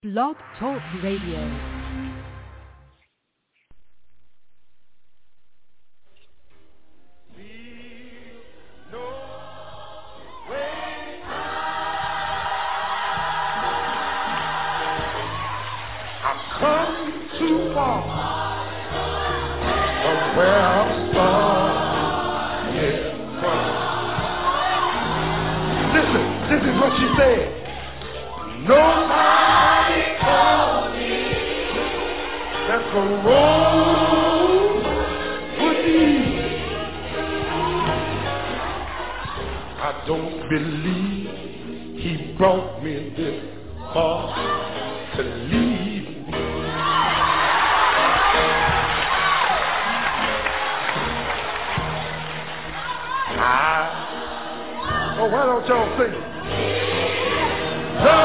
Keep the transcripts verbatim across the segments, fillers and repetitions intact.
Blog Talk Radio. Too far from where I'm started from. Listen, this is what she said. Nobody told me that the road would be. I don't believe he brought me this far to leave. Oh, why don't y'all sing? No.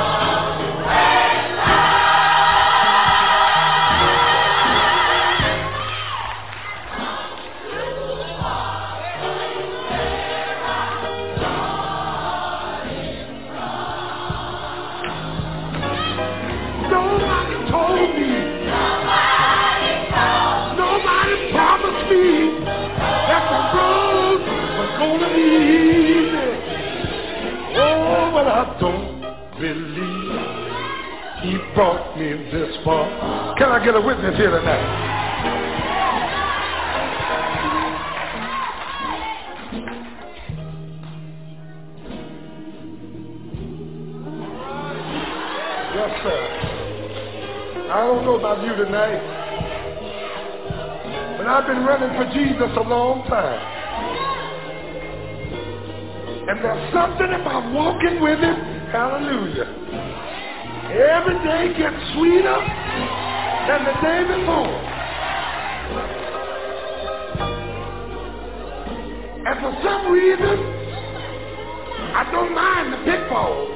Nobody told me. Nobody told. Nobody promised me that the road was gonna be easy. Oh, but I don't believe he brought me this far. Can I get a witness here tonight? Yes, sir. I don't know about you tonight, but I've been running for Jesus a long time. And there's something about walking with him, hallelujah. Every day gets sweeter than the day before. And for some reason, I don't mind the pitfalls.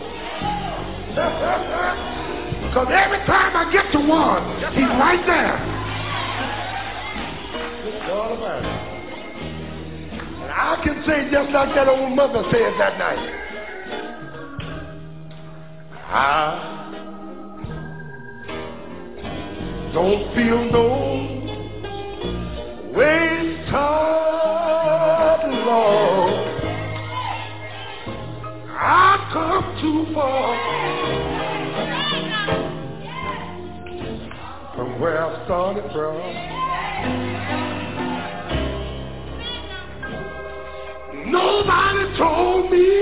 Because every time I get to one, he's right there. Good God Almighty. I can say just like that old mother said that night. I don't feel no wasted love. I've come too far from where I started from. Nobody told me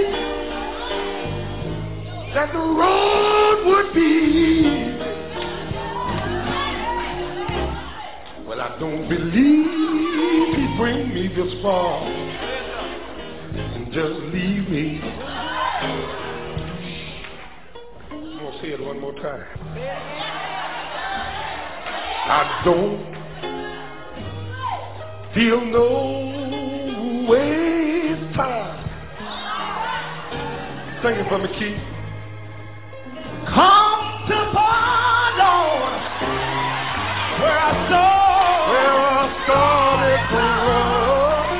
that the road would be easy. Well, I don't believe he bring me this far and just leave me. I'm going to say it one more time. I don't feel no way. Sing it for me, Keith. Come to pardon where I started, where I started to run.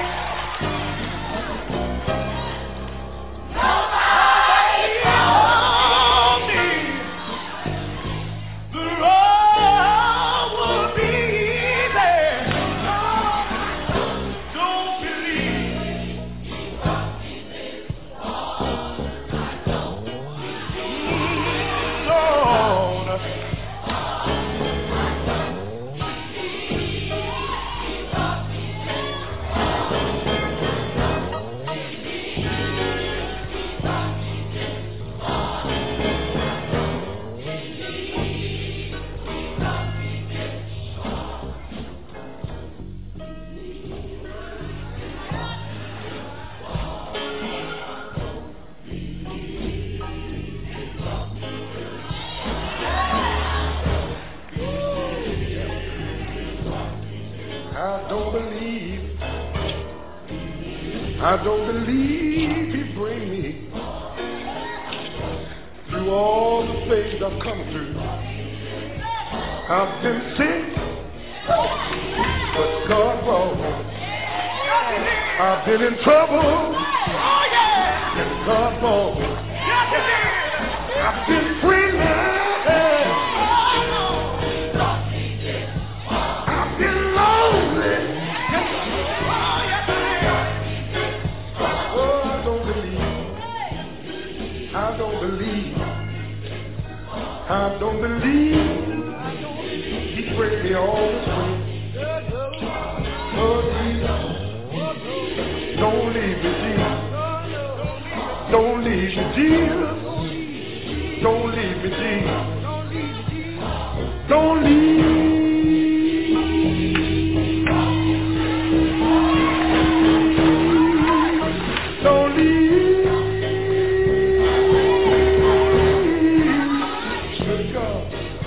Nobody told me the road would be easy. Don't believe he brought me this far. I don't believe he bring me through all the things I've come through. I've been sick, but God brought me. I've been in trouble, and God brought me. I've been free, I don't believe he bring me all this way. Oh, Jesus, don't leave me, Jesus. Don't leave me, Jesus. Don't leave me, Jesus. Don't leave. Don't leave. Good God.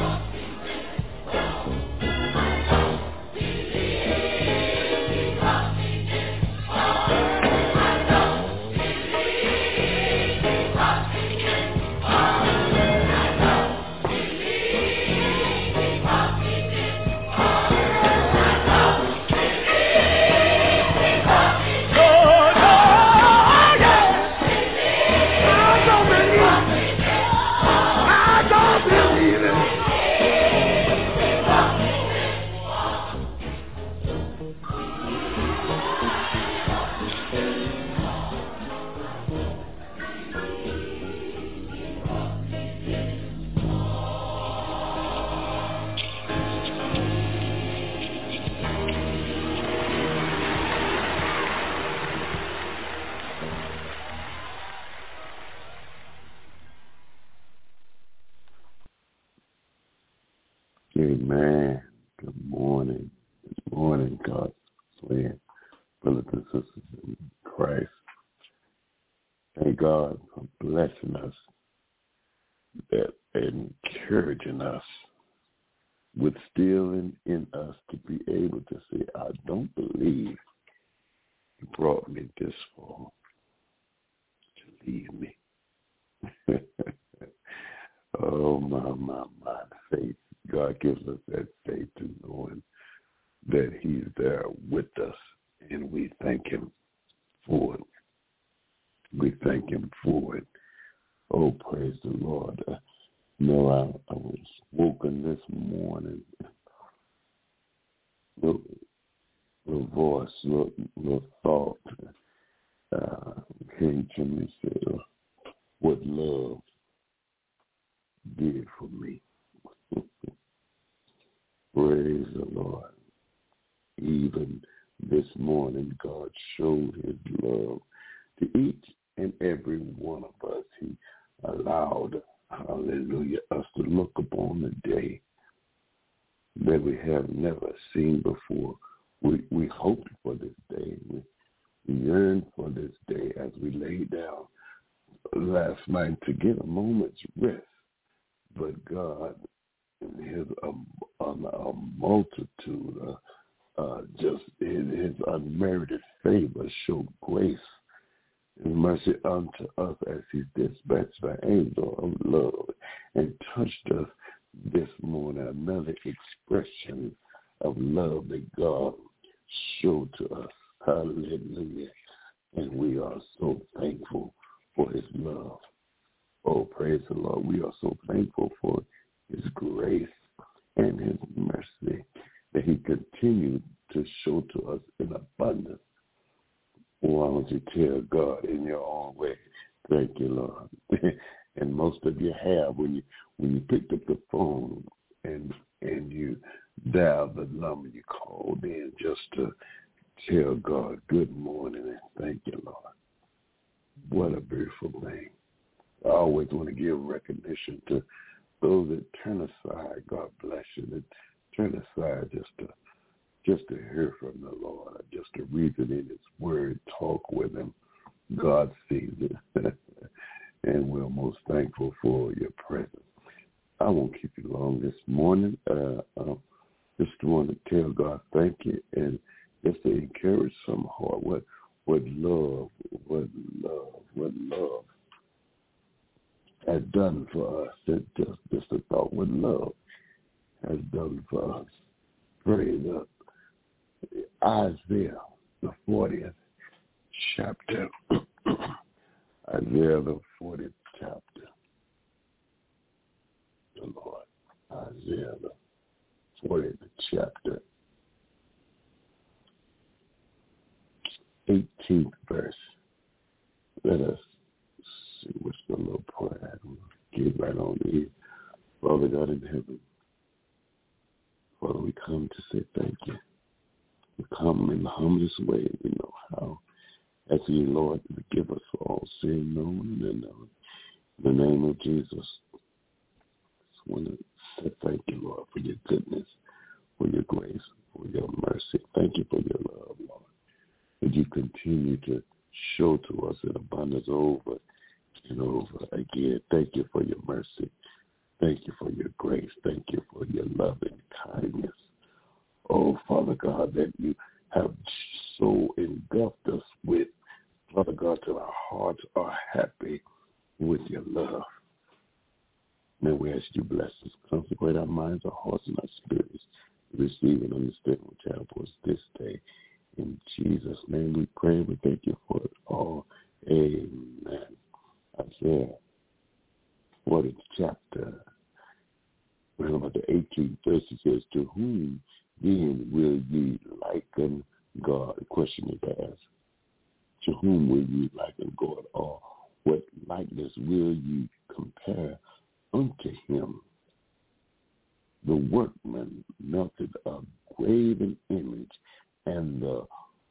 Amen. Good morning. Good morning, God's friend, brothers and sisters in Christ. Thank God for blessing us that, and encouraging us with still in, in us to be able to say, I don't believe you brought me this far to leave me. Oh, my, my, my faith. God gives us that faith to knowing that he's there with us, and we thank him for it. We thank him for it. Oh, praise the Lord. Uh, you know, I, I was woken this morning. Little, little voice, little, little thought uh, came to me and said, uh, what love did for me. Praise the Lord. Even this morning, God showed his love to each and every one of us. He allowed, hallelujah, us to look upon the day that we have never seen before. We we hoped for this day. We, we yearned for this day as we laid down last night to get a moment's rest. But God, in his um, um, a multitude, uh, uh, just in his unmerited favor, showed grace and mercy unto us as he dispatched the angel of love and touched us this morning. Another expression of love that God showed to us. Hallelujah. And we are so thankful for his love. Oh, praise the Lord. We are so thankful for his grace and his mercy that he continued to show to us in abundance. Why don't you tell God in your own way, thank you, Lord. And most of you have when you when you picked up the phone and and you dialed the number you called in just to tell God good morning and thank you, Lord. What a beautiful thing. I always want to give recognition to those that turn aside. God bless you. That turn aside just to just to hear from the Lord, just to reason in his word, talk with him. God sees it. And we're most thankful for your presence. I won't keep you long this morning. Uh, uh, just want to tell God thank you and just to encourage some heart. What, what love, what love, what love has done for us. That just, just a thought what love has done for us. Praise up. Isaiah, the fortieth chapter. Isaiah, the fortieth chapter. The Lord. Isaiah, the fortieth chapter. eighteenth verse. Let us see what's the little point. Get right on here. Father God in heaven, Father, we come to say thank you. We come in the humblest way we know how. Asking you, Lord, to forgive us for all sin, known and unknown. In the name of Jesus, I just want to say thank you, Lord, for your goodness, for your grace, for your mercy. Thank you for your love, Lord. That you continue to show to us in abundance over and over again. Thank you for your mercy. Thank you for your grace. Thank you for your loving kindness. Oh, Father God, that you have so engulfed us with, Father God, till our hearts are happy with your love. May we ask you bless us, consecrate our minds, our hearts, and our spirits to receive and understand what you have for us this day. In Jesus' name we pray. We thank you for it all. Amen. Isaiah forty chapter, around about the eighteenth verse, it says, to whom then will ye liken God? The question is asked. To whom will you liken God? Or what likeness will you compare unto him? The workman melted a graven image, and the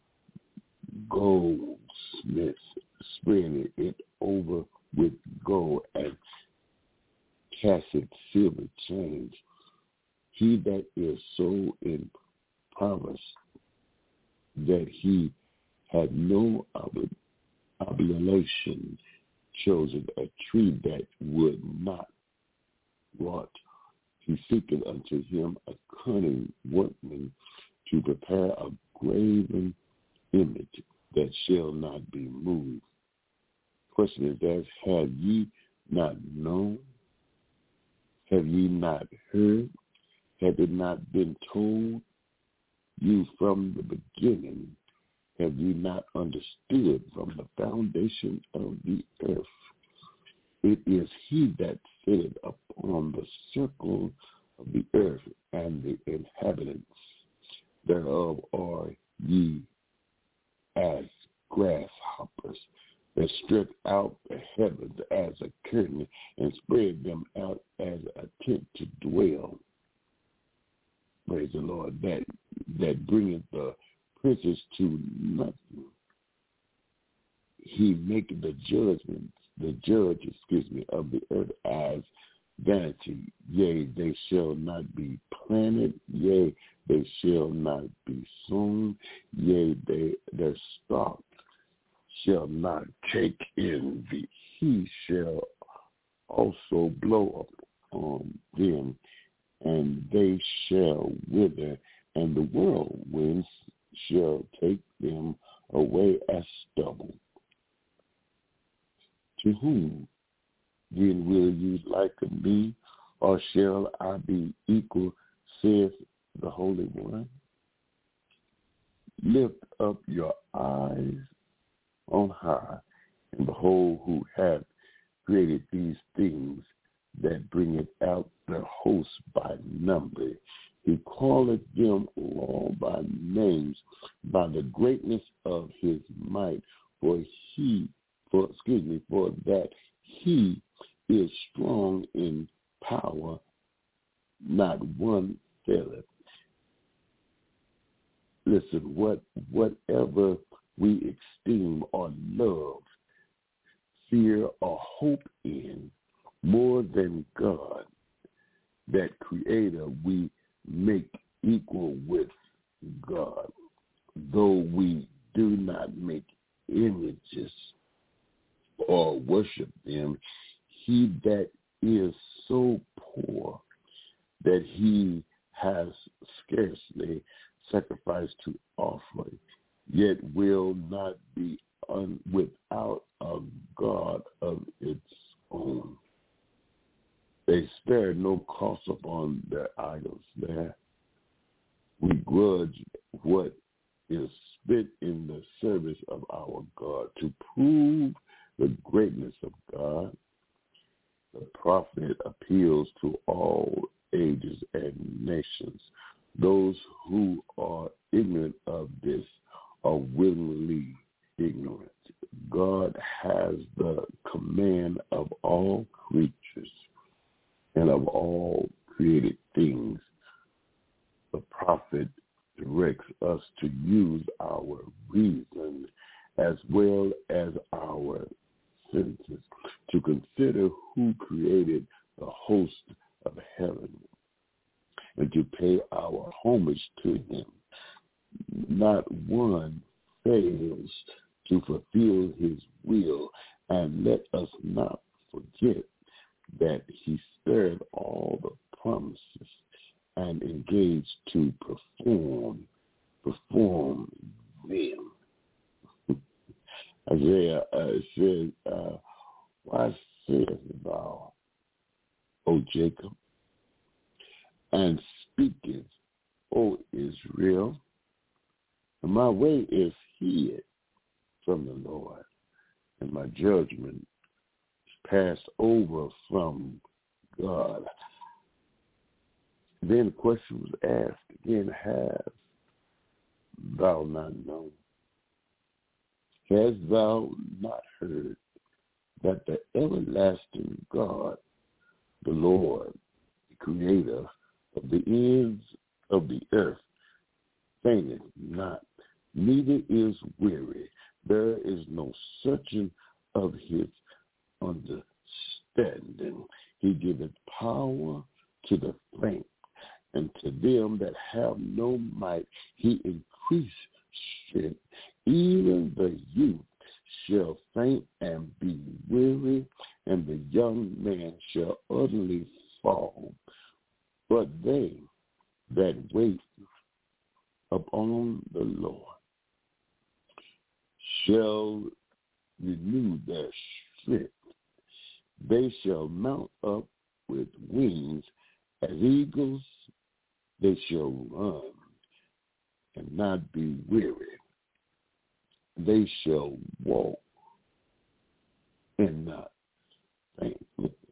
goldsmith spread it over with gold and cast it silver change. He that is so impoverished that he had no obligation chosen a tree that would not rot. He seeketh unto him a cunning workman to prepare a graven image that shall not be moved. Question is that, have ye not known? Have ye not heard? Have it not been told you from the beginning? Have you not understood from the foundation of the earth? It is he that sitteth upon the circle of the earth, and the inhabitants thereof are ye as grasshoppers, that stretch out the heavens as a curtain, and spread them out as a tent to dwell. Praise the Lord. That that bringeth the princes to nothing. He maketh the judgments, the judge, excuse me, of the earth as vanity. Yea, they shall not be planted. Yea, they shall not be sown. Yea, they their stock shall not take envy. He shall also blow up on them, and they shall wither, and the whirlwinds shall take them away as stubble. To whom then will you liken me, or shall I be equal, saith the Holy One? Lift up your eyes on high, and behold who hath created these things, that bringeth out the host by number. He calleth them all by names, by the greatness of his might, for he, for excuse me, for that he is strong in power, not one faileth. Listen, what whatever we esteem or love, fear or hope in more than God, that creator, we make equal with God. Though we do not make images or worship them, he that is so poor that he has scarcely sacrificed to offer, yet will not be un- without a God of its own. They spare no cost upon their idols there. We grudge what is spit in the service of our God to prove the greatness of God. The prophet appeals to all ages and nations. Those who are ignorant of this are willingly ignorant. God has the command of all creatures and of all created things, the prophet directs us to use our reason as well as our senses to consider who created the host of heaven and to pay our homage to him. Not one fails to fulfill his will, and let us not forget that he spared all the promises and engaged to perform perform them. Isaiah uh, says, uh, why sayest thou, O Jacob, and speaketh, O Israel? My way is hid from the Lord, and my judgment is passed over from God. Then the question was asked again, hast thou not known? Hast thou not heard that the everlasting God, the Lord, the creator of the ends of the earth, fainteth not, neither is weary. There is no searching of his understanding. He giveth power to the faint, and to them that have no might he increased strength. Even the youth shall faint and be weary, and the young man shall utterly fall. But they that wait upon the Lord shall renew their strength. They shall mount up with wings as eagles. They shall run and not be weary. They shall walk and not faint.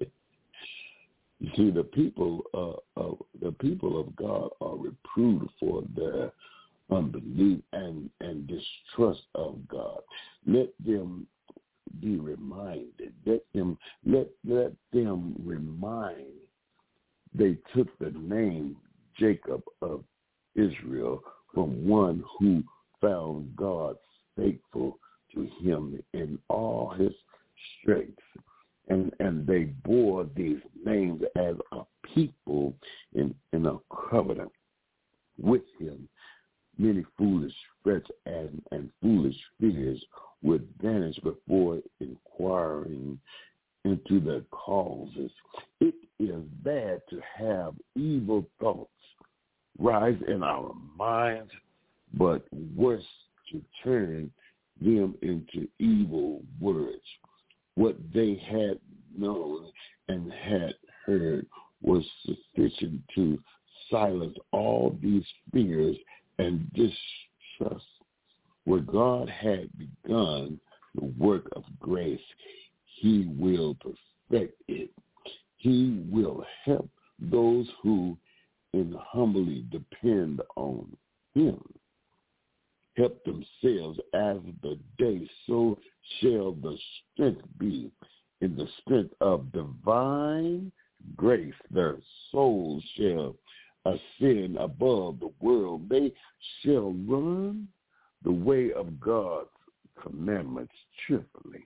You see, the people uh, of the people of God are reproved for their unbelief and, and distrust of God. Let them be reminded. Let them let let them remind. They took the name Jacob of Israel from one who found God faithful to him in all his strength. And and they bore these names as a people in, in a covenant with him. Many foolish threats and, and foolish fears would vanish before inquiring into their causes. It is bad to have evil thoughts rise in our minds, but worse to turn them into evil words. What they had known and had heard was sufficient to silence all these fears and distrust. Where God had begun the work of grace, he will perfect it. He will help those who in humbly depend on him. Help themselves as the day, so shall the strength be. In the strength of divine grace, their souls shall ascend above the world. They shall run the way of God's commandments cheerfully.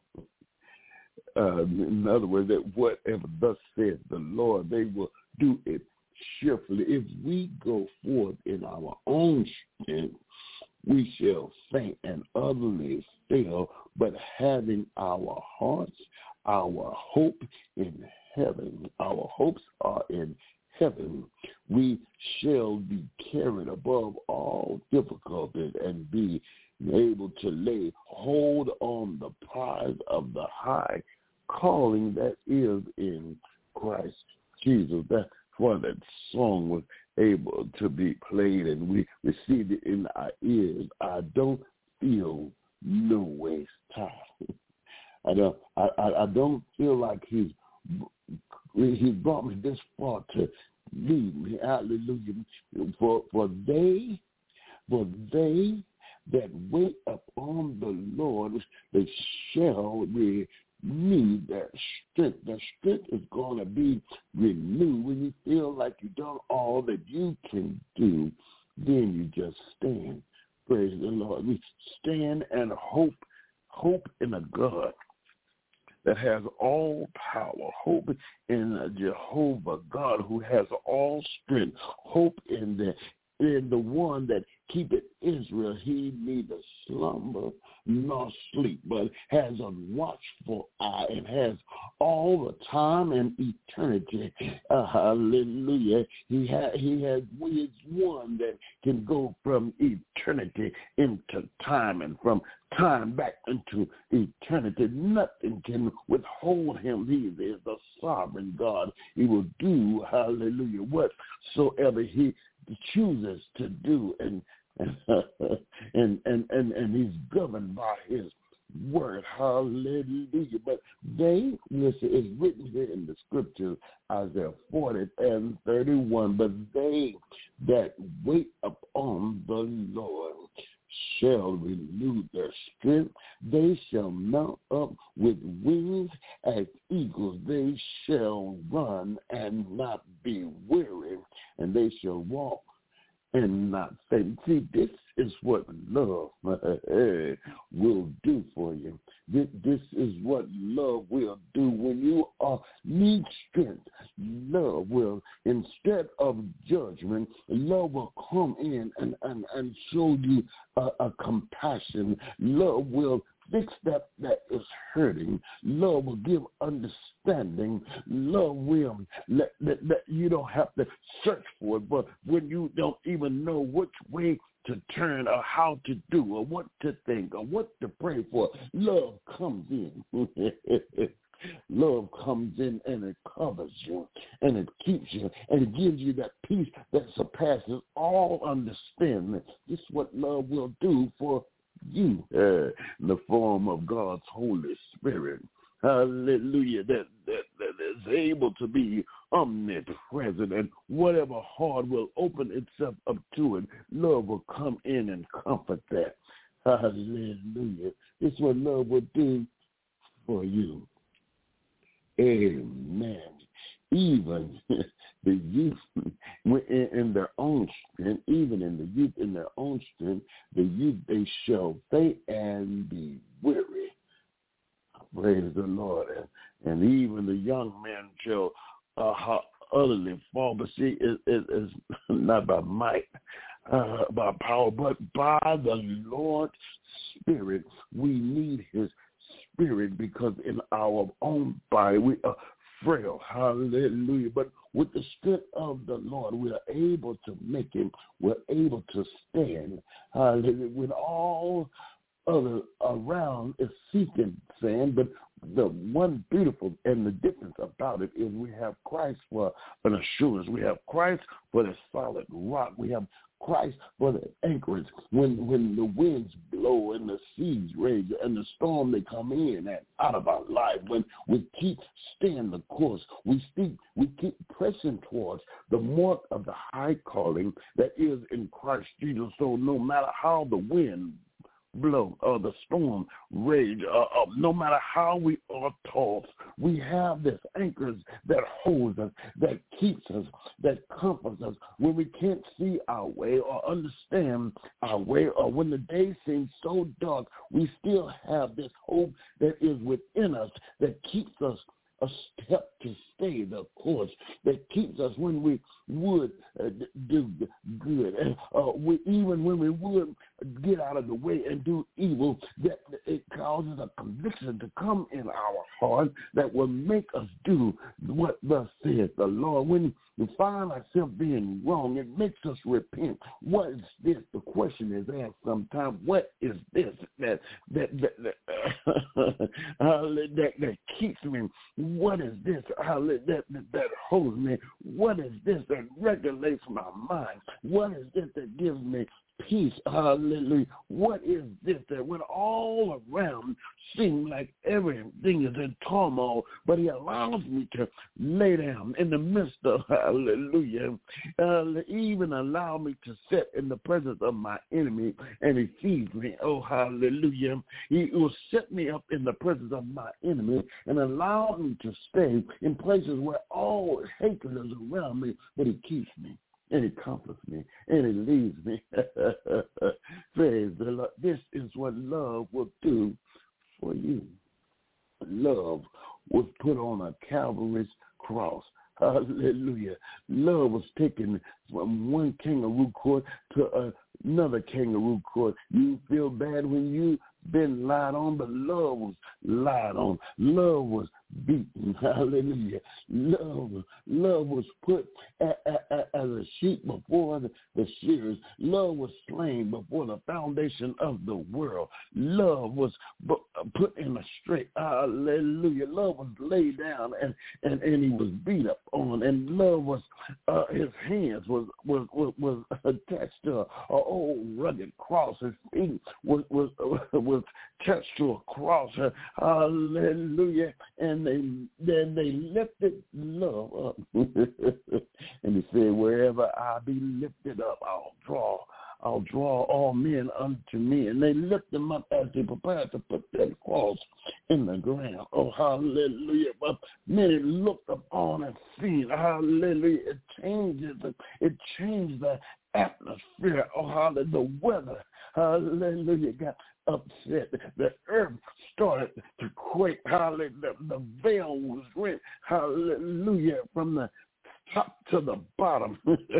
Uh, in other words, that whatever thus says the Lord, they will do it cheerfully. If we go forth in our own strength, we shall faint and utterly fail, but having our hearts, our hope in heaven, our hopes are in heaven, we shall be carried above all difficulties and be able to lay hold on the prize of the high calling that is in Christ Jesus. That's why that song was able to be played and we received it in our ears. I don't feel no waste time. I don't. I, I, I don't feel like he's he brought me this far to leave me. Hallelujah. For for they, for they that wait upon the Lord, they shall renew need that strength. The strength is going to be renewed when you feel like you've done all that you can do. Then you just stand. Praise the Lord. We stand and hope, hope in a God that has all power. Hope in a Jehovah God who has all strength. Hope in the in the one that keepeth Israel. He neither slumber nor sleep, but has a watchful eye and has all the time and eternity. Uh, hallelujah. He, ha- he has he is one that can go from eternity into time and from time back into eternity. Nothing can withhold him. He is the sovereign God. He will do, hallelujah, whatsoever he chooses to do, and and, and and and and he's governed by his word. Hallelujah. But they, listen, it's written here in the scriptures, Isaiah forty and thirty-one, but they that wait upon the Lord shall renew their strength. They shall mount up with wings as eagles. They shall run and not be weary, and they shall walk and not faint. See, this is what love will do for you. This, this is what love will do when you are need strength. Love will, instead of judgment, love will come in and, and, and show you a, a compassion. Love will fix that that is hurting. Love will give understanding. Love will let, let, let you don't have to search for it, but when you don't even know which way to turn or how to do or what to think or what to pray for, love comes in. Love comes in and it covers you and it keeps you and it gives you that peace that surpasses all understanding. This is what love will do for you, uh, in the form of God's Holy Spirit. Hallelujah. That, that, that is able to be omnipresent, and whatever heart will open itself up to it, love will come in and comfort that. Hallelujah. This is what love will do for you. Amen. Even the youth in their own strength, even in the youth in their own strength, the youth they shall faint and be weary. Praise the Lord. And, and even the young men shall uh, utterly fall. But see, it, it, it's not by might, uh, by power, but by the Lord's Spirit. We need his Spirit because in our own body we are frail. Hallelujah. But with the strength of the Lord, we are able to make it. We're able to stand. Hallelujah. When all other around is seeking sand, but the one beautiful and the difference about it is we have Christ for an assurance. We have Christ for the solid rock. We have Christ for the anchorage. When when the winds blow and the seas rage and the storm they come in and out of our life, when we keep staying the course, we speak, we keep pressing towards the mark of the high calling that is in Christ Jesus. So no matter how the wind blow or the storm rage, uh, uh, no matter how we are tossed, we have this anchors that holds us, that keeps us, that comforts us when we can't see our way or understand our way, or when the day seems so dark, we still have this hope that is within us that keeps us a step to stay the course, that keeps us when we would uh, do good, and uh, we, even when we would get out of the way and do evil, that it causes a conviction to come in our heart that will make us do what thus saith the Lord. When we find ourselves being wrong, it makes us repent. What is this? The question is asked sometimes. What is this that that that that, uh, that, that keeps me? What is this uh, that, that that holds me? What is this that regulates my mind? What is this that gives me peace. Hallelujah. What is this that when all around seems like everything is in turmoil, but he allows me to lay down in the midst of, hallelujah, uh, even allow me to sit in the presence of my enemy, and he feeds me. Oh, hallelujah. He will set me up in the presence of my enemy and allow me to stay in places where all hatred is around me, but he keeps me. And he comforts me, and he leads me. Praise the Lord. This is what love will do for you. Love was put on a Calvary's cross. Hallelujah. Love was taken from one kangaroo court to another kangaroo court. You feel bad when you been lied on, but love was lied on. Love was beaten. Hallelujah. Love, love was put as a sheep before the, the shearers. Love was slain before the foundation of the world. Love was put in a strait. Hallelujah. Love was laid down and, and, and he was beat up on. And love was, uh, his hands was, was, was, was attached to an old rugged cross. His feet was, was, was attached to a cross. Hallelujah. And they then they lifted love up. And he said, wherever I be lifted up, I'll draw. I'll draw all men unto me. And they lift them up as they prepared to put that cross in the ground. Oh, hallelujah. But many looked upon and seen. Hallelujah. It changes. It changed the atmosphere. Oh, hallelujah. The weather. Hallelujah. Got upset. The earth started to quake. Hallelujah. The, the veil was rent. Hallelujah. From the top to the bottom.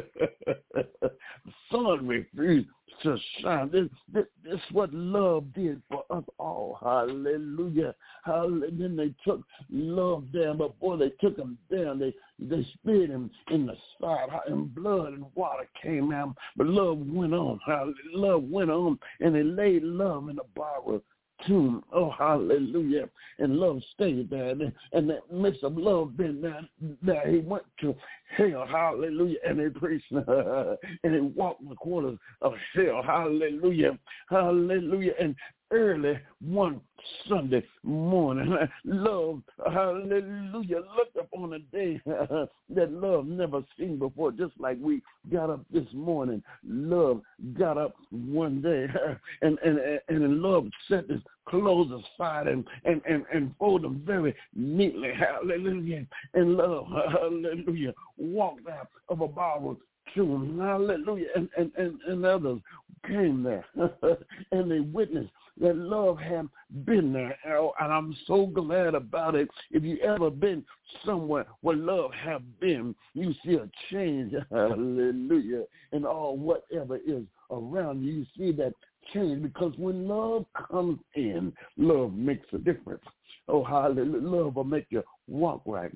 The sun refused to shine. This, this, this is what love did for us all. Hallelujah. Hallelujah. Then they took love down. Before they took him down, they, they spit him in the side, and blood and water came out. But love went on. Hallelujah. Love went on, and they laid love in the borrowed tomb. Oh, hallelujah. And love stayed there. And, and that midst of love been there, there, he went to hell. Hallelujah. And he preached and he walked the corners of hell. Hallelujah. Hallelujah. And early one Sunday morning, love, hallelujah, looked up on a day that love never seen before. Just like we got up this morning, love got up one day, and and and love set his clothes aside and and and, and fold them very neatly. Hallelujah. And love, hallelujah, walked out of a borrowed tomb. Hallelujah. And and and, and others came there and they witnessed that love had been there, and I'm so glad about it. If you ever been somewhere where love have been, you see a change, hallelujah, in all whatever is around you. You see that change, because when love comes in, love makes a difference. Oh, hallelujah. Love will make you walk right.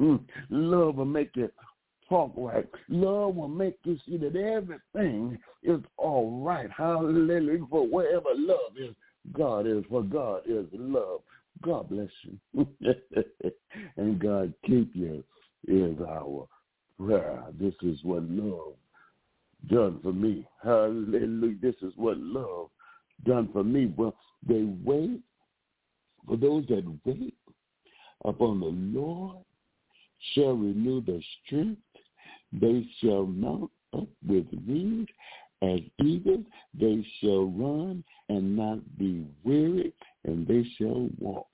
Love will make you talk right. Love will make you see that everything is all right. Hallelujah. For wherever love is, God is. For God is love. God bless you. And God keep you is our prayer. This is what love done for me. Hallelujah. This is what love done for me. Well, they wait. For those that wait upon the Lord shall renew their strength. They shall mount up with wings as eagles. They shall run and not be weary, and they shall walk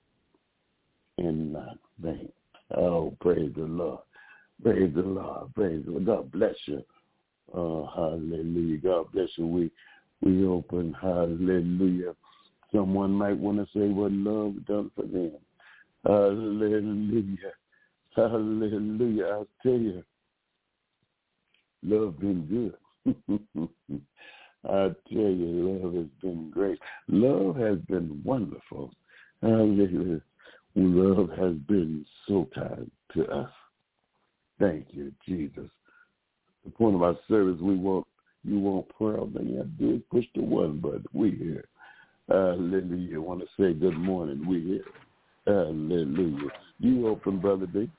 and not faint. Oh, praise the Lord. Praise the Lord. Praise the Lord. God bless you. Oh, hallelujah. God bless you. We we open, hallelujah. Someone might want to say what love done for them. Hallelujah. Hallelujah. I'll tell you, love been good. I tell you, love has been great. Love has been wonderful. Hallelujah. Love has been so kind to us. Thank you, Jesus. The point of our service, we want you want prayer. Then you did push the one button. We here. Hallelujah. I want to say good morning. We here. Hallelujah. You open, Brother B.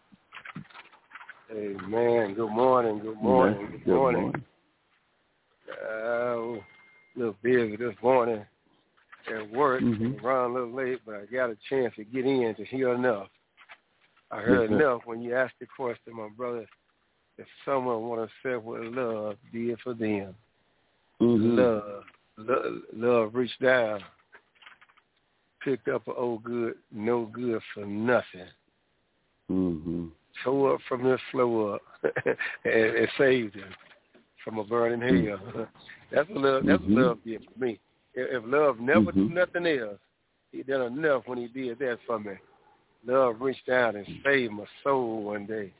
Amen. Good morning. Good morning. Good, good morning. morning. Uh, a little busy this morning at work, Mm-hmm. around a little late, but I got a chance to get in to hear enough. I heard Yes, enough when you asked the question, my brother, if someone want to say what love did for them. Mm-hmm. Love, love, love reached down, picked up an old good, no good for nothing. Mm-hmm. Tore up from this floor up and, and saved him from a burning hell. Mm-hmm. That's what love. That's Mm-hmm. what love did for me. If, if love never Mm-hmm. do nothing else, he done enough when he did that for me. Love reached down and saved my soul one day.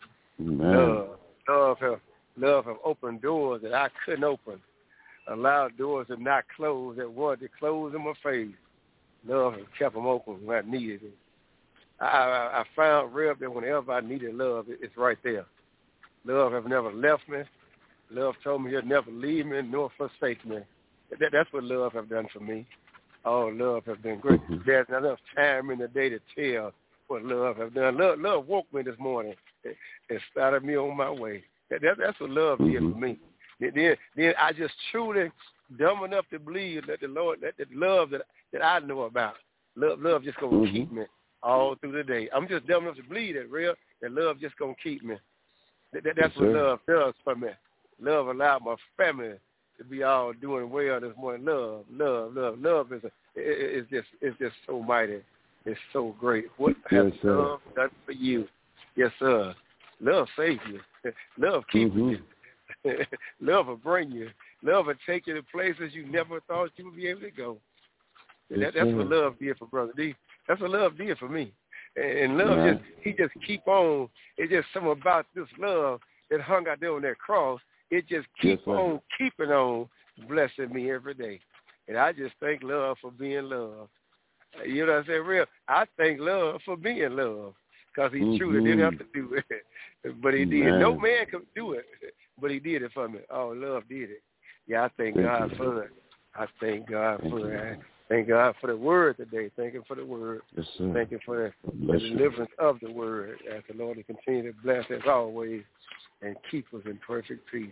Man. Love, love have, love have opened doors that I couldn't open. Allowed doors that not close that wanted to close in my face. Love has kept them open when I needed it. I, I, I found real that whenever I needed love, it, it's right there. Love have never left me. Love told me he'll never leave me nor forsake me. That, that's what love have done for me. Oh, love have been great. Mm-hmm. There's not enough time in the day to tell what love have done. Love, love woke me this morning and started me on my way. That, that, that's what love mm-hmm. did for me. Then, then I just truly dumb enough to believe that the Lord, that the love that that I know about, love, love just gonna mm-hmm. keep me all through the day. I'm just dumb enough to believe that real, that love just gonna keep me. That, that, that's yes, what sir. love does for me. Love allowed my family to be all doing well this morning. Love, love, love, love is a, it, it's just it's just so mighty. It's so great. What Yes, has sir. love done for you? Yes, sir. Love saves you. Love keeps Mm-hmm. you. Love will bring you. Love will take you to places you never thought you would be able to go. And Yes, that, that's sir. what love did for Brother D. That's what love did for me. And, and love Yeah. just, he just keep on. It's just something about this love that hung out there on that cross. It just keep Yes, sir. on keeping on blessing me every day. And I just thank love for being love. You know what I'm saying? Real. I thank love for being love because he mm-hmm. truly didn't have to do it. But he did. Man. No man could do it, but he did it for me. Oh, love did it. Yeah, I thank, thank God you. for it. I thank God Thank for you. it. Thank God for the word today. Thank him for the word. Yes, sir. Thank you for the, the Bless you. deliverance of the word. As the Lord will continue to bless as always and keep us in perfect peace.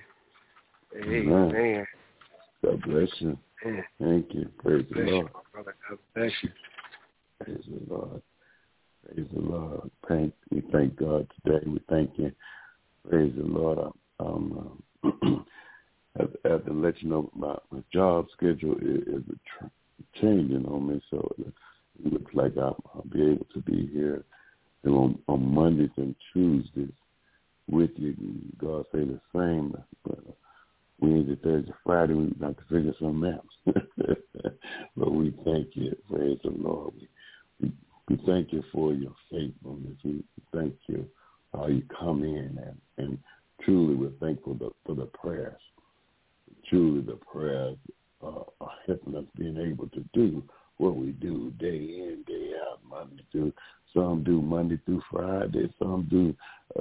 Amen. Amen. God bless you. Amen. Thank you. Praise Bless the you, Lord. brother. God bless you. Praise the Lord. Praise the Lord. Thank we thank God today. We thank you. Praise the Lord. Um, um, I have to let you know my, my job schedule is, is tr- changing on me, so it looks like I'll, I'll be able to be here on, on Mondays and Tuesdays with you. God say the same. But Wednesday, Thursday, Friday, we got to figure something out. But we thank you. Praise the Lord. We, we, we thank you for your faithfulness. We thank you how you come in, and, and truly we're thankful for the, for the prayers. Truly the prayers uh, are helping us being able to do what we do day in, day out, Monday through. Some do Monday through Friday. Some do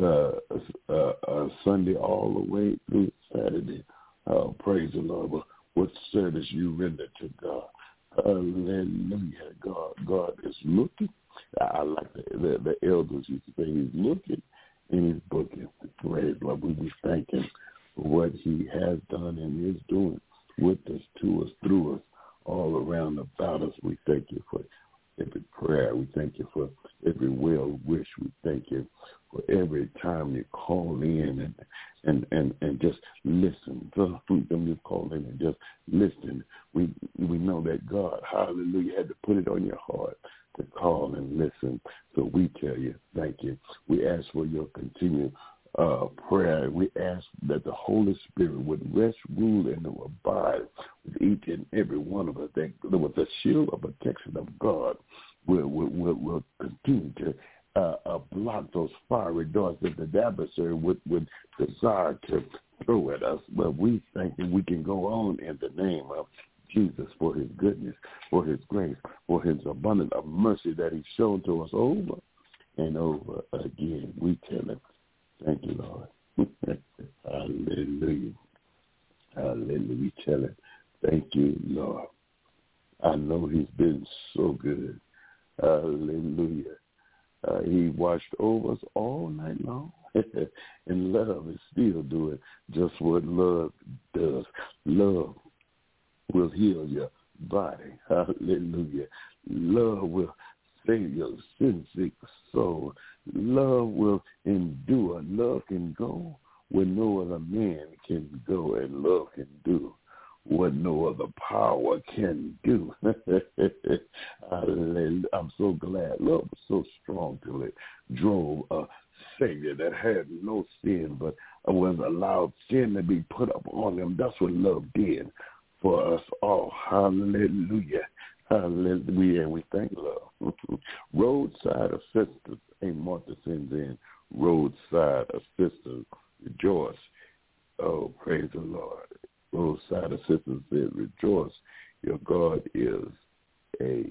uh, uh, uh, Sunday all the way through Saturday. Uh, praise the Lord. But what service you render to God? Hallelujah. God, God is looking. I like the, the, the elders used to say he's looking and he's booking. Praise the Lord. We be thanking for what he has done and is doing with us, to us, through us, all around about us. We thank you for every prayer. We thank you for every well wish. We thank you for every time you call in and and, and, and just listen. So them just call in and just listen. We we know that God, hallelujah, had to put it on your heart to call and listen. So we tell you, thank you. We ask for your continued uh, prayer. We ask that the Holy Spirit would rest, rule, and abide with each and every one of us. That with the shield of protection of God will will will, will continue to uh, uh, block those fiery darts that the adversary would, would desire to throw at us. But we think that we can go on in the name of Jesus for his goodness, for his grace, for his abundance of mercy that he's shown to us over and over again. We tell him, thank you, Lord. Hallelujah. Hallelujah. We tell him, thank you, Lord. I know he's been so good. Hallelujah. Uh, he watched over us all night long. And love is still doing just what love does. Love will heal your body. Hallelujah. Love will save your sin-sick soul. Love will endure. Love can go where no other man can go, and love can do what no other power can do. I'm so glad. Love was so strong till it drove a Savior that had no sin, but was allowed sin to be put up on him. That's what love did for us all. Hallelujah. Hallelujah. And we thank love. Roadside assistance. Ain't Martha sends in roadside assistance. Rejoice. Oh, praise the Lord. Roadside assistance says, rejoice. Your God is a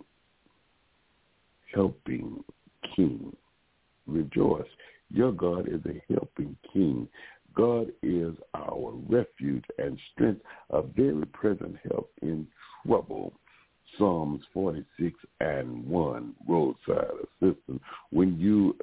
helping king. Rejoice. Your God is a helping king. God is our refuge and strength, a very present help in trouble. Psalms forty-six and one, roadside assistance. When you,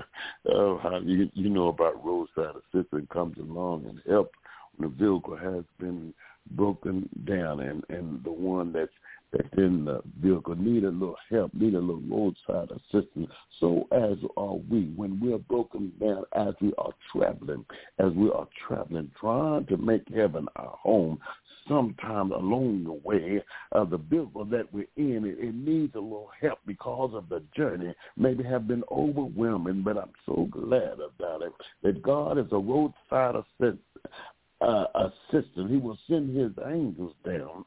oh, how you, you know about roadside assistance, comes along and help when the vehicle has been broken down, and, and the one that's that's in the vehicle need a little help, need a little roadside assistance. So as are we when we're broken down, as we are traveling, as we are traveling, trying to make heaven our home. Sometime along the way, uh, the vehicle that we're in, it, it needs a little help because of the journey. Maybe have been overwhelming, but I'm so glad about it that God is a roadside assistant. Uh, assistant. He will send his angels down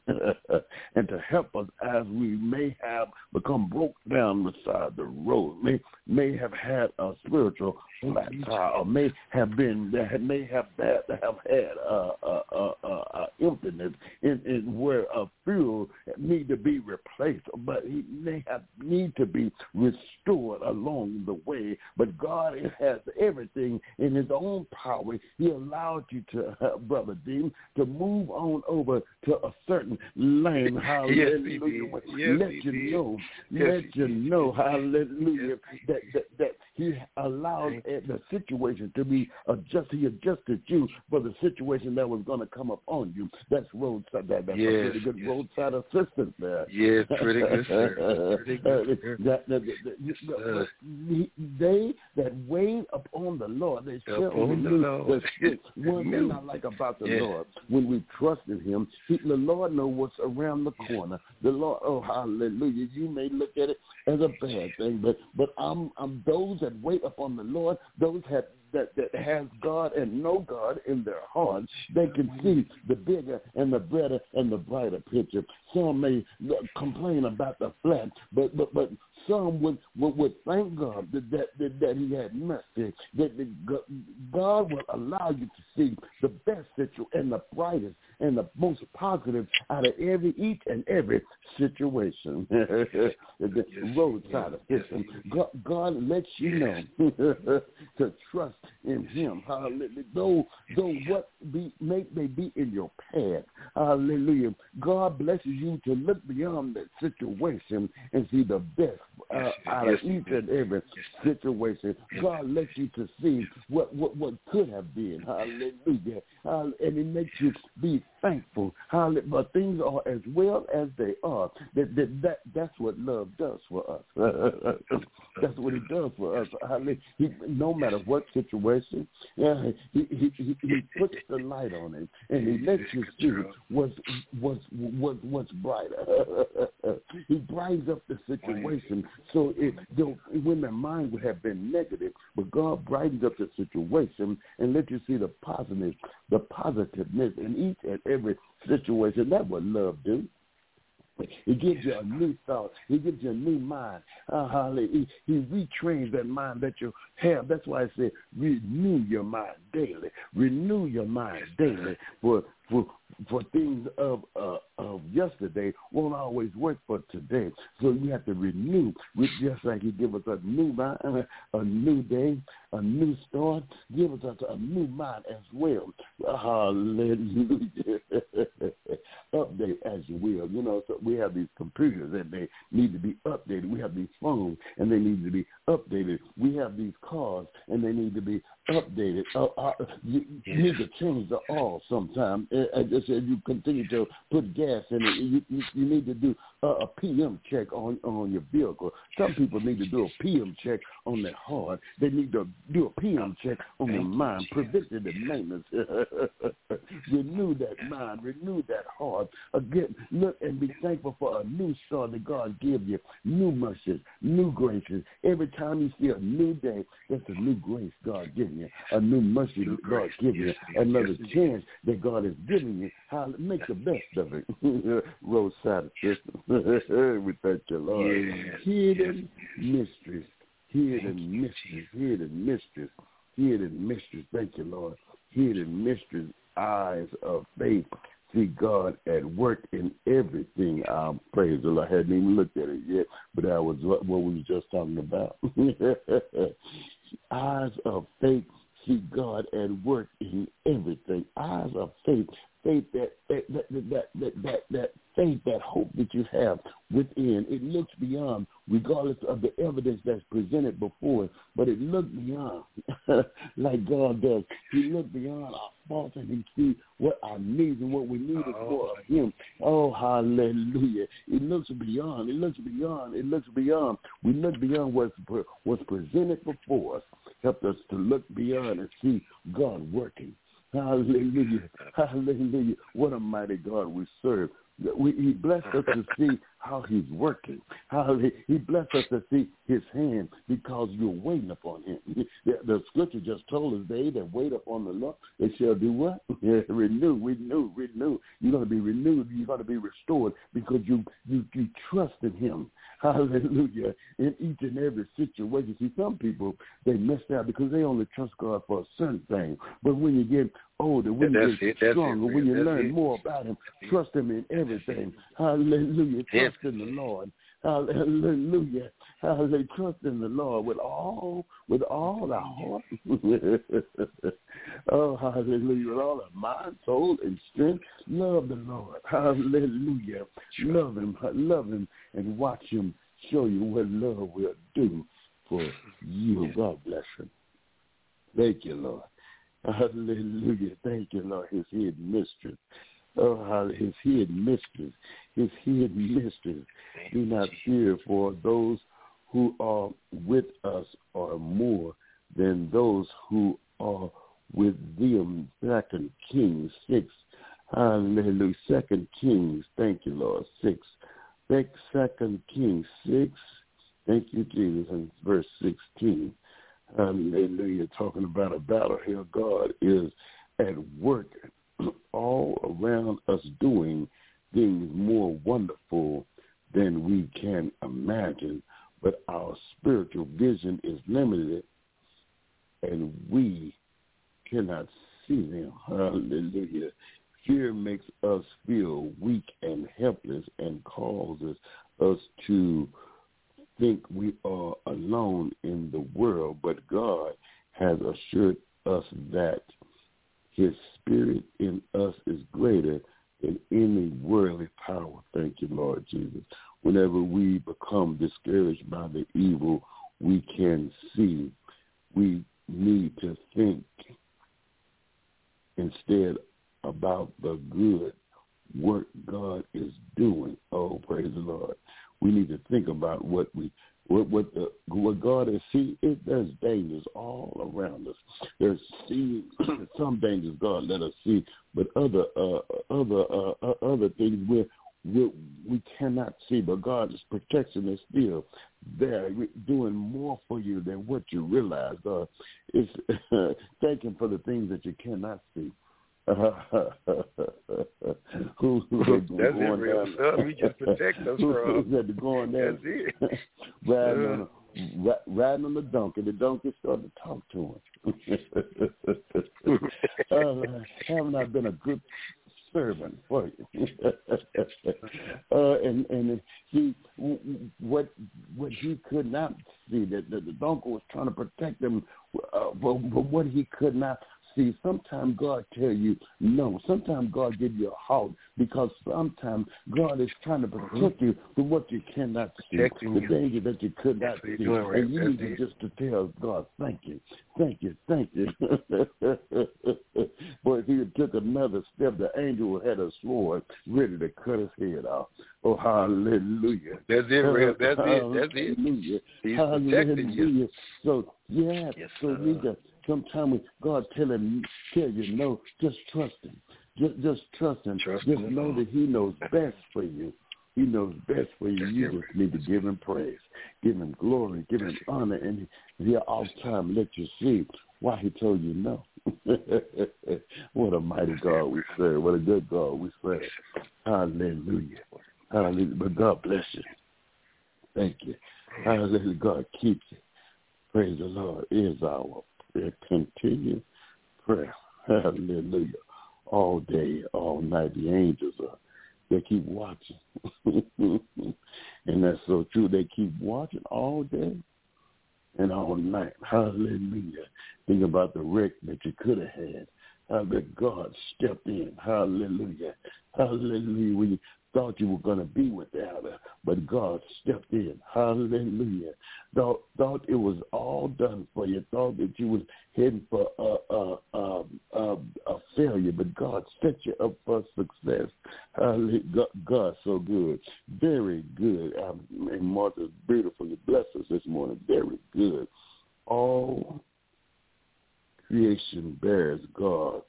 and to help us as we may have become broke down beside the road, may may have had a spiritual flat tire, or may have been may have had have had uh, uh, uh, uh, emptiness in, in where a fuel need to be replaced, but he may have need to be restored along the way. But God has everything in his own power. He allowed you to uh, Brother Dean, to move on over to a certain lane. Hallelujah. Yes, yes, let you did. know, yes, let you know, hallelujah, yes, that, that that he allowed the situation to be adjusted. He adjusted you for the situation that was going to come up on you. That's roadside. That, that's yes, a pretty good yes. roadside assistance there. Yes, pretty good, sir. Pretty good, sir. that, that, that, that, that, they that wait upon the Lord, they shall renew the strength. One thing I like about the yes. Lord, when we trust in him, he, the Lord knows what's around the corner. The Lord, oh, hallelujah. You may look at it as a bad thing, but but I'm, I'm those that wait upon the Lord, those have that, that has God and know God in their hearts, they can see the bigger and the better and the brighter picture. Some may complain about the flat, but but but some would would, would thank God that that, that that he had mercy, that, that God will allow you to see the best situation and the brightest and the most positive out of every each and every situation. The yes, roadside yes, assistance. yes. God, God lets you know to trust in him. Hallelujah. Though, though what be, may, may be in your path, hallelujah, God blesses you to look beyond that situation and see the best uh, yes, out yes, of each yes, and every yes, situation. God lets you to see what, what, what could have been. Hallelujah. Uh, and it makes you be thankful. Hallelujah. But things are as well as they are. That, that, that That's what love does for us. That's what he does for us. Hallelujah. He, no matter what situation, yeah, he, he, he, he puts the light on it, and he lets you see what's, what's, what's, what's brighter. He brightens up the situation. So it, though, when the mind would have been negative, but God brightens up the situation and lets you see the positive, the positiveness in each and every situation. That's what love do. He gives you a new thought. He gives you a new mind. Uh, hallelujah. He, he retrains that mind that you have. That's why I say renew your mind daily. Renew your mind daily. For for for things of uh, of yesterday won't always work for today. So you have to renew. Just like he give us a new mind, a new day, a new start. Give us a, a new mind as well. Hallelujah. Update as you will. You know, so we have these computers and they need to be updated. We have these phones and they need to be updated. We have these cars and they need to be update it. Uh, uh, you, you need to change the oil sometime. As I said, you continue to put gas in it. You, you, you need to do uh, a P M check on, on your vehicle. Some people need to do a P M check on their heart. They need to do a P M check on their mind, preventative maintenance. Renew that mind, renew that heart. Again, look and be thankful for a new start that God gives you, new mercies, new graces. Every time you see a new day, that's a new grace God gives you, a new mercy that God gives you, another chance that God is giving you. How to make the best of it. Roadside assistance. We thank you, Lord. Yes. Hidden mysteries, hidden mysteries, hidden mysteries, hidden mysteries. Thank you, Lord. Hidden mysteries, eyes of faith. See God at work in everything. Um, praise the Lord. I hadn't even looked at it yet, but that was what we were just talking about. Eyes of faith, see God at work in everything. Eyes of faith, faith that that that that that, that, that faith, that hope that you have within. It looks beyond, regardless of the evidence that's presented before, but it looks beyond, like God does. He looks beyond our faults and he sees what our needs and what we need is for of him. Oh, hallelujah. It looks beyond. It looks beyond. It looks beyond. We look beyond what's, what's presented before us. Help us to look beyond and see God working. Hallelujah. Hallelujah. What a mighty God we serve. We, he blessed us to see how he's working. How he, he blessed us to see his hand because you're waiting upon him. The, the scripture just told us, they that wait upon the Lord, they shall do what? Yeah, renew, renew, renew. You're going to be renewed. You're going to be restored because you, you, you trust in him. Hallelujah. In each and every situation. See, some people, they mess out because they only trust God for a certain thing. But when you get older, when yeah, you get stronger, when you learn it. more about him, trust him in everything. Hallelujah. Trust yeah. in the Lord. Hallelujah. Hallelujah. Trust in the Lord with all, with all our heart. Oh, hallelujah. With all our mind, soul, and strength. Love the Lord. Hallelujah. Love him. Love him and watch him show you what love will do for you. God bless him. Thank you, Lord. Hallelujah. Thank you, Lord. His hidden mysteries. Oh, his hidden mysteries. His hidden mysteries. Do not fear, for those who are with us are more than those who are with them. Second Kings six. Hallelujah. Second Kings. Thank you, Lord. Six. Second Kings six. Thank you, Jesus. And verse sixteen. Hallelujah. Talking about a battle here. God is at work all around us doing things more wonderful than we can imagine. But our spiritual vision is limited and we cannot see them. Hallelujah. Fear makes us feel weak and helpless and causes us to think we are alone in the world, but God has assured us that his spirit in us is greater than any worldly power. Thank you, Lord Jesus. Whenever we become discouraged by the evil we can see, we need to think instead about the good work God is doing. Oh, praise the Lord. We need to think about what we what what, the, what God is seeing. There's dangers all around us. There's see some dangers God let us see, but other uh, other uh, other things we we we cannot see. But God's protection is still there, doing more for you than what you realize. Uh, it's uh, thanking for the things that you cannot see. who, who That's it, real son. We just protect us who, from. Who's had to go on there? That's it. riding, on a, riding on the donkey. The donkey started to talk to him. uh, haven't I been a good servant for you? uh, and and he what what he could not see, that the, the donkey was trying to protect him, uh, but, but what he could not See, sometimes God tell you no. Sometimes God give you a halt because sometimes God is trying to protect you from what you cannot see, Protecting the you. danger that you could not That's see. right. And you That's need to it. just to tell God, thank you, thank you, thank you. Boy, if he took another step, the angel had a sword ready to cut his head off. Oh, hallelujah. That's it, Rev. That's it. That's it. Hallelujah. He's Hallelujah. protecting you. So, yeah, Yes, so sir. we just, sometimes God tell him, tell you, no, just trust him. Just, just trust him. Trust just him. know that he knows best for you. He knows best for you. That's You it, just right. need to give him praise, give him glory, give him honor, and he'll all the time let you see why he told you no. What a mighty God we serve. What a good God we serve. Hallelujah. Hallelujah. But God bless you. Thank you. Hallelujah. God keeps you. Praise the Lord. Is our continued prayer. Hallelujah. All day, all night, the angels are, they keep watching. And that's so true. They keep watching all day and all night. Hallelujah. Think about the wreck that you could have had. How that God stepped in. Hallelujah. Hallelujah. When you thought you were going to be without her, but God stepped in. Hallelujah. Thought, thought it was all done for you. Thought that you was heading for a, a, a, a, a failure, but God set you up for success. Hallelujah. God, God so good. Very good. Um, and Martha beautifully blessed us this morning. Very good. All creation bears God's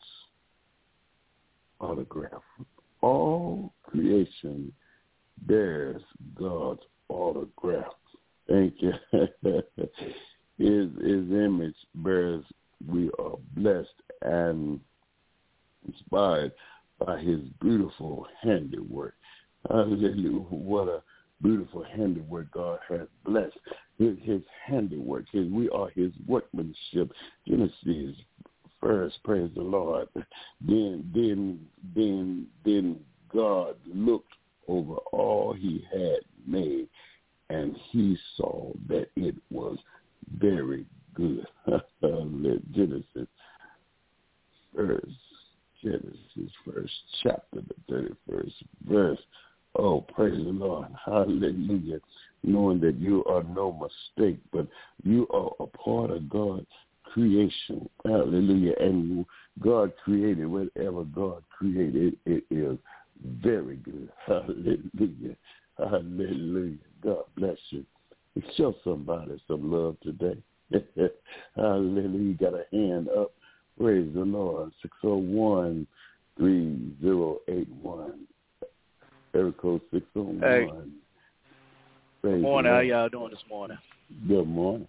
autograph. All creation bears God's autograph. Thank you. his, his image bears, we are blessed and inspired by his beautiful handiwork. Hallelujah. What a beautiful handiwork God has blessed. His, his handiwork. His, we are his workmanship. Genesis first, praise the Lord. Then, then, then, then God looked over all he had made, and he saw that it was very good. Genesis first, Genesis first chapter, the thirty-first verse. Oh, praise the Lord. Hallelujah. Knowing that you are no mistake, but you are a part of God's creation. Hallelujah. And God created whatever God created. It is very good. Hallelujah. Hallelujah. God bless you. Show somebody some love today. Hallelujah. You got a hand up. Praise the Lord. six oh one, three oh eight one. Area code six oh one. Hey. Praise Good morning. How y'all doing this morning? Good morning.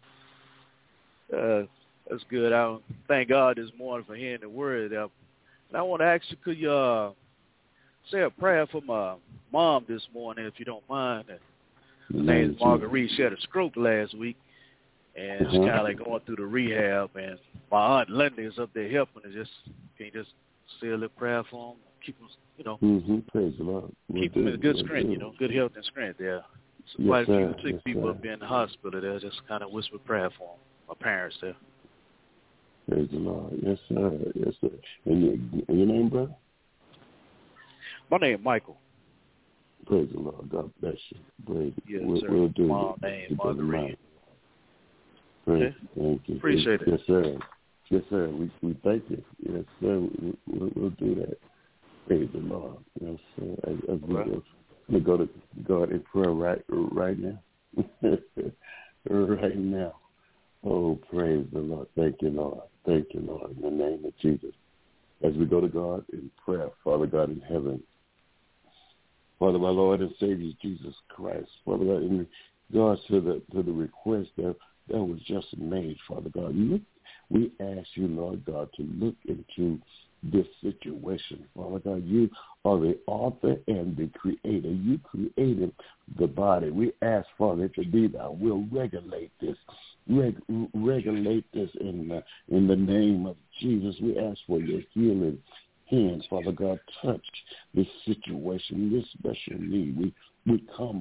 Uh, that's good. I thank God this morning for hearing the word. Uh, and I want to ask you, could you uh, say a prayer for my mom this morning, if you don't mind? Her name is Marguerite. She had a stroke last week, and uh-huh. she's kind of like going through the rehab. And my aunt Linda is up there helping her. Just can you just say a little prayer for them? Keep them, you know, mm-hmm. Praise the Lord. We'll keep them in good we'll strength, do. you know, good health and strength. Yeah. So Yes, quite a few sir. sick Yes, people sir. up there in the hospital there. Just kind of whisper prayer for them. My parents there. Praise the Lord. Yes, sir. Yes, sir. And your, and your name, brother? My name is Michael. Praise the Lord. God bless you. Praise Yes, we'll, sir. we'll do My it. name Marguerite. Praise. Okay. Thank you. Appreciate it. Yes, sir. Yes, sir. We we thank you. Yes, sir. We, we'll, we'll do that. Praise the Lord. Yes, sir. As, as we Right. go, we go to God in prayer right right now. Right now. Oh, praise the Lord. Thank you, Lord. Thank you, Lord. In the name of Jesus. As we go to God in prayer, Father God in heaven, Father, my Lord and Savior Jesus Christ, Father God, in regards to the to the request that that was just made, Father God, look, we ask you, Lord God, to look into this situation. Father God, you are the author and the creator. You created the body. We ask, Father, to be thou will regulate this. Reg- regulate this in the, in the name of Jesus. We ask for your healing hands, Father God. Touch this situation, this special need. We we come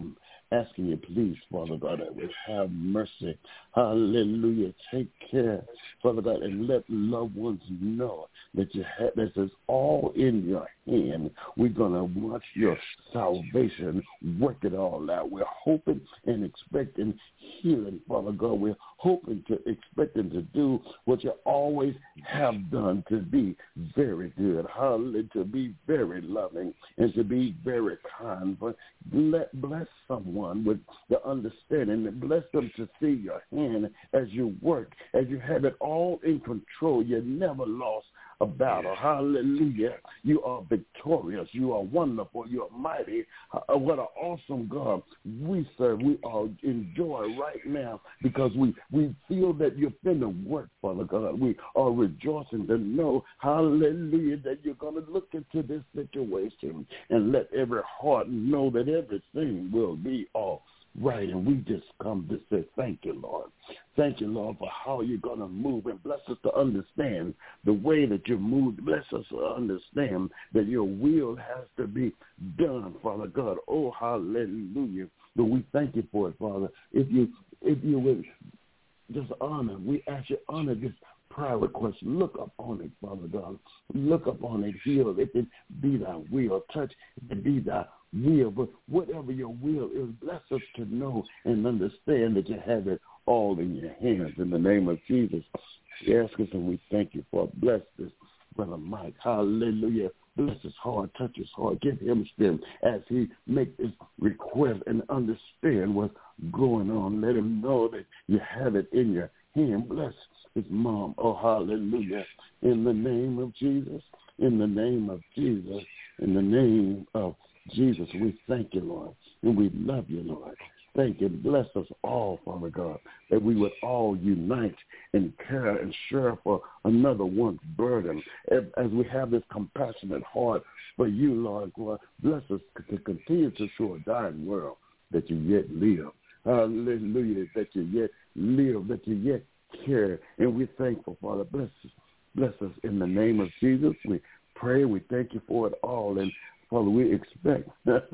asking you, please, Father God, that we have mercy. Hallelujah. Take care, Father God, and let loved ones know that you have this is all in your hand. We're going to watch your salvation work it all out. We're hoping and expecting healing, Father God. We're hoping to, expecting to do what you always have done, to be very good, hallelujah, to be very loving, and to be very kind. But let, bless someone with the understanding, and bless them to see your hand as you work, as you have it all in control. You never lost a battle. Hallelujah. You are victorious. You are wonderful. You are mighty. Uh, what an awesome God we serve. We all enjoy right now because we, we feel that you're finna work, Father God. We are rejoicing to know, hallelujah, that you're going to look into this situation and let every heart know that everything will be all right. And we just come to say thank you, Lord. Thank you, Lord, for how you're going to move, and bless us to understand the way that you moved. Bless us to understand that your will has to be done, Father God. Oh, hallelujah. But we thank you for it, Father. If you if you would just honor, we ask you honor this prayer request. Look up on it, Father God. Look up on it. Heal. If it be thy will. Touch. If it be thy will. But whatever your will is, bless us to know and understand that you have it all in your hands. In the name of Jesus, we ask us and we thank you for bless this brother Mike. Hallelujah. Bless his heart, touch his heart, give him strength as he make this request and understand what's going on. Let him know that you have it in your hand. Bless his mom. Oh, hallelujah. In the name of Jesus, in the name of Jesus, in the name of Jesus, we thank you, Lord, and we love you, Lord. Thank you. Bless us all, Father God, that we would all unite and care and share for another one's burden. As we have this compassionate heart for you, Lord, God, bless us to continue to show a dying world that you yet live. Hallelujah, that you yet live, that you yet care. And we're thankful, Father. Bless us. Bless us in the name of Jesus. We pray. We thank you for it all. And Father, we expect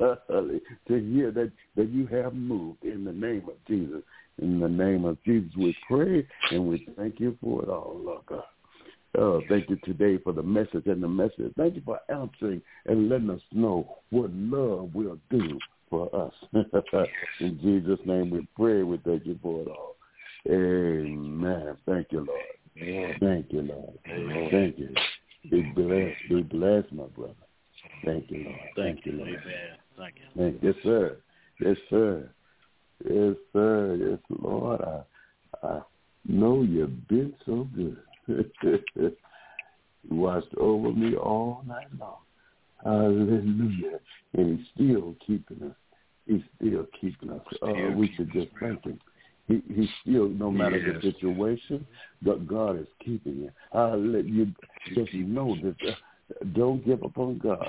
to hear that, that you have moved in the name of Jesus. In the name of Jesus, we pray, and we thank you for it all, Lord God. Oh, thank you today for the message and the message. Thank you for answering and letting us know what love will do for us. In Jesus' name we pray. We thank you for it all. Amen. Thank you, Lord. Amen. Thank you, Lord. Amen. Thank you. Be blessed. Be blessed, my brother. Thank you, Lord. Thank, Thank you, Lord. Amen. Thank you. Thank, yes, sir. Yes, sir. Yes, sir. Yes, Lord. I, I know you've been so good. You watched over me all night long. Hallelujah. And he's still keeping us. He's still keeping us. Oh, we should just thank him. He, he's still, no matter yes. the situation, but God is keeping you. Hallelujah. Just know that. Uh, Don't give up on God.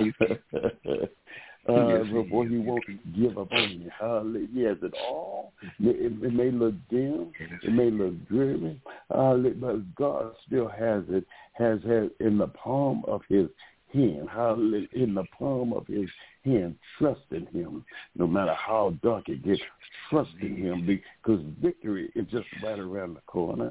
uh, yes, before he won't give up on you. Hallelujah. He has it all. It, it may look dim. It may look dreary. Uh, but God still has it, has has in the palm of his hand. Hallelujah. In the palm of his hand. Trust in him. No matter how dark it gets, trust in him, because victory is just right around the corner.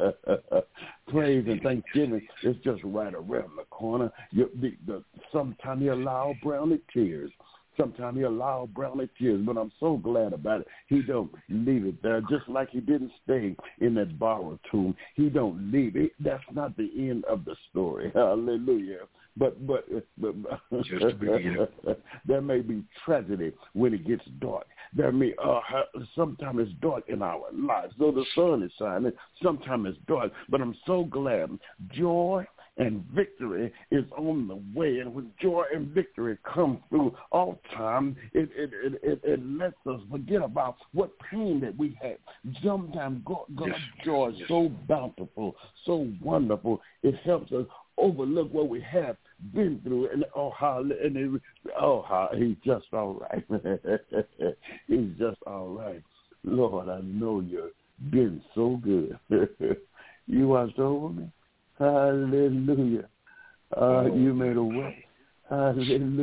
Praise and thanksgiving is just right around the corner. You, the, the, sometimes you allow brownie tears. Sometimes he allows brownie tears, but I'm so glad about it. He don't leave it there, just like he didn't stay in that borrowed tomb. He don't leave it. That's not the end of the story. Hallelujah. But but, but there may be tragedy when it gets dark. There may uh, sometimes it's dark in our lives. Though the sun is shining, sometimes it's dark. But I'm so glad joy and victory is on the way. And when joy and victory come through all time, it it, it, it it lets us forget about what pain that we had. Sometimes God, God's joy is so bountiful, so wonderful. It helps us overlook what we have been through, and oh how and it, oh how he's just all right. He's just all right. Lord, I know you've been so good. You watched over me. Hallelujah. Uh, you made a way. Hallelujah.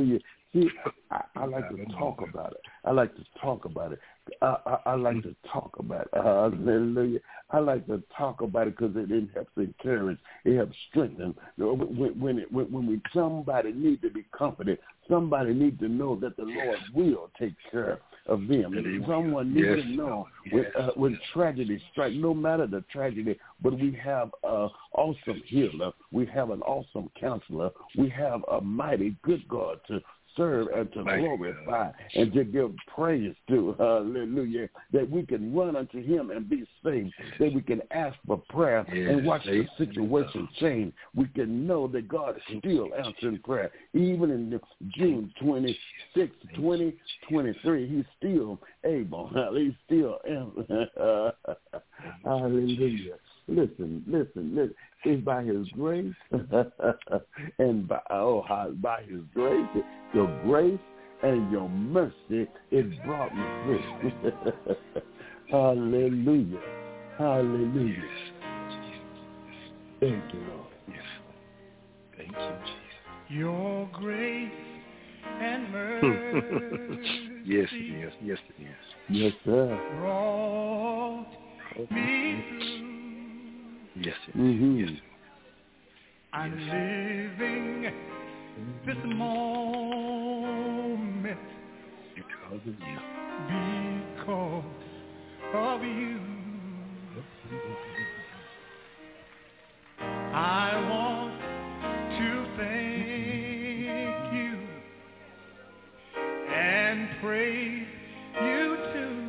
See, I, I like to talk about it. I like to talk about it. I, I, I like to talk about it. Hallelujah. I like to talk about it because it, it helps encourage. It helps strengthen. When, when, it, when, when we, somebody needs to be comforted, somebody needs to know that the Lord will take care of them. And someone needs yes. to know when, uh, when tragedy strikes, no matter the tragedy, but we have an awesome healer. We have an awesome counselor. We have a mighty good God to serve and to glorify and to give praise to, hallelujah, that we can run unto him and be saved, that we can ask for prayer yes, and watch the situation change. We can know that God is still answering prayer. Even in June twenty-sixth, twenty twenty-three, he's still able. He's still able. Hallelujah. Listen, listen, listen. It's by his grace and by, oh, by his grace, your grace and your mercy, it brought me through. Hallelujah. Hallelujah. Thank you, Lord. Yes. Thank you, Jesus. Your grace and mercy. Yes, it is. Yes, it is. Yes, sir. Brought me through. Yes, it is. Mm-hmm. Yes. I'm yes. living this moment because of you. Because of you. I want to thank you and praise you too.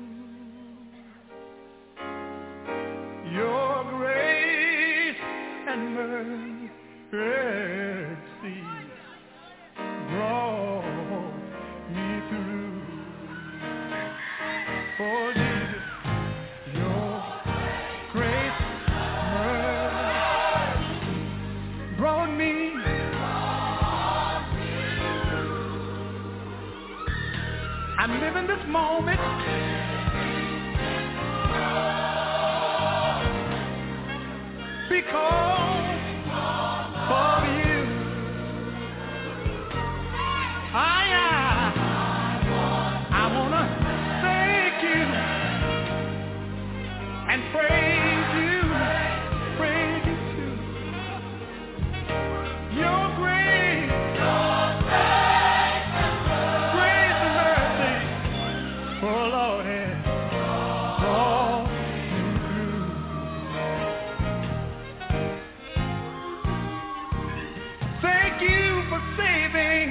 Your grace and mercy brought me through. Oh, Jesus, your grace and mercy brought me. I'm living this moment because of you. I, I, I want to thank you and praise you, praise you too. Your grace, your grace and mercy, oh Lord, has brought me through. Thank you for saving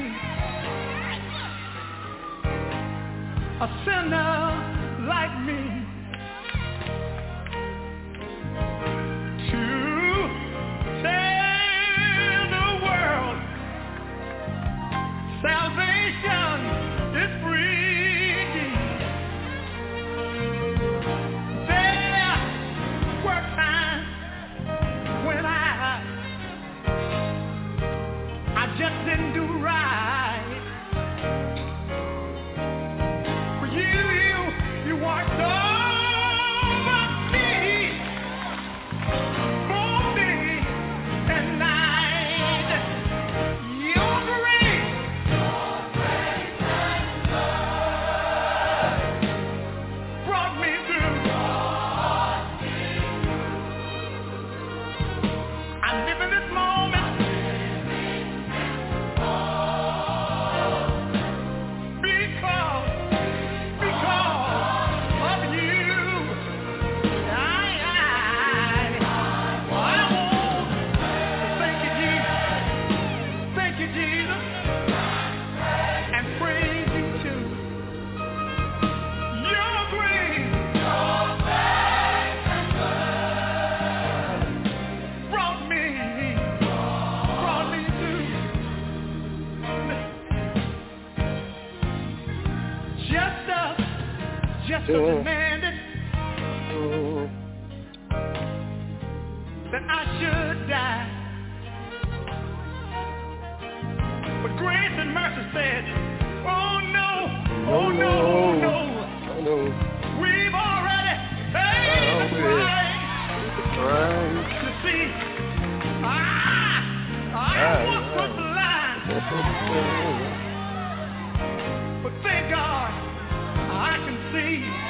a sinner like me to tell the world salvation is free. There were times when I I just didn't do right. For you, you, you watched over me, for day and night. Your grace, your grace and mercy brought me through. I'm living this moment. Just demanded that I should die, but grace and mercy said, "Oh no, oh no, no, no, no. We've already paid the price." Right. You see, I, I once was blind, But thank God I can see